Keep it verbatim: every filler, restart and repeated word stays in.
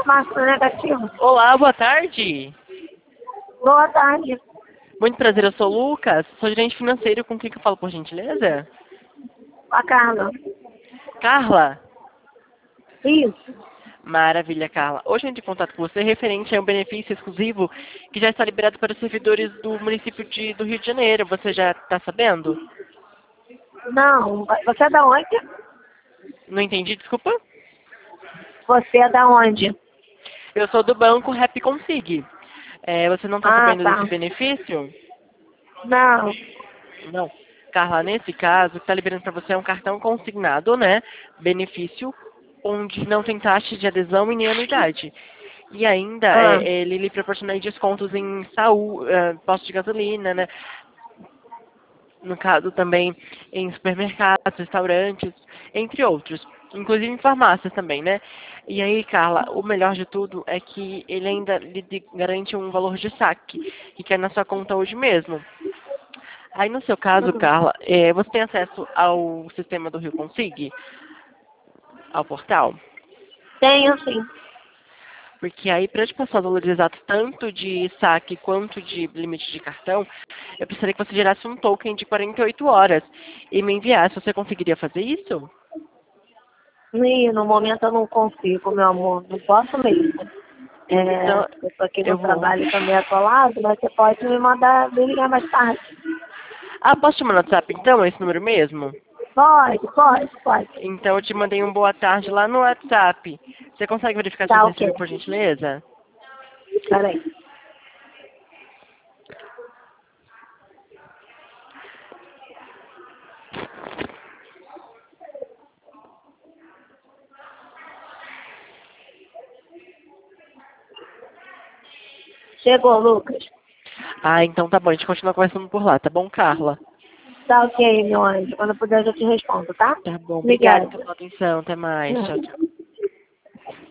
Márcio negativo. Olá, boa tarde. Boa tarde. Muito prazer, eu sou o Lucas, sou gerente financeiro, com quem que eu falo, por gentileza? A Carla. Carla? Isso. Maravilha, Carla. Hoje eu entro em contato com você referente a um benefício exclusivo que já está liberado para os servidores do município de, do Rio de Janeiro. Você já está sabendo? Não, você é da onde? Não entendi, desculpa? Você é da onde? Eu sou do banco Rap Consig. É, você não está Ah, sabendo tá. desse benefício? Não. Não. Carla, nesse caso, o que está liberando para você é um cartão consignado, né? Benefício, onde não tem taxa de adesão e nem anuidade. E ainda, Ah, é, ele lhe proporciona aí descontos em saúde, uh, posto de gasolina, né? No caso também em supermercados, restaurantes, entre outros. Inclusive em farmácias também, né? E aí, Carla, o melhor de tudo é que ele ainda lhe de- garante um valor de saque, que cai na sua conta hoje mesmo. Aí, no seu caso, hum. Carla, é, você tem acesso ao sistema do Rio Consig? Ao portal? Tenho sim. Porque aí, para te passar os valores exatos, tanto de saque quanto de limite de cartão, eu precisaria que você gerasse um token de quarenta e oito horas e me enviasse. Você conseguiria fazer isso? E no momento eu não consigo, meu amor. Não posso mesmo. É, Então, eu tô aqui no eu vou. trabalho também atolado, mas você pode me mandar me ligar mais tarde. Ah, posso te mandar no WhatsApp então, esse número mesmo? Pode, pode, pode. Então, eu te mandei um boa tarde lá no WhatsApp. Você consegue verificar se Tá você ok. recebeu, por gentileza? Peraí. Chegou, Lucas. Ah, então tá bom, a gente continua conversando por lá, tá bom, Carla? Tá ok, meu anjo. Quando eu puder eu te respondo, tá? Tá bom, obrigada Obrigada. pela sua atenção, até mais, tchau, tchau.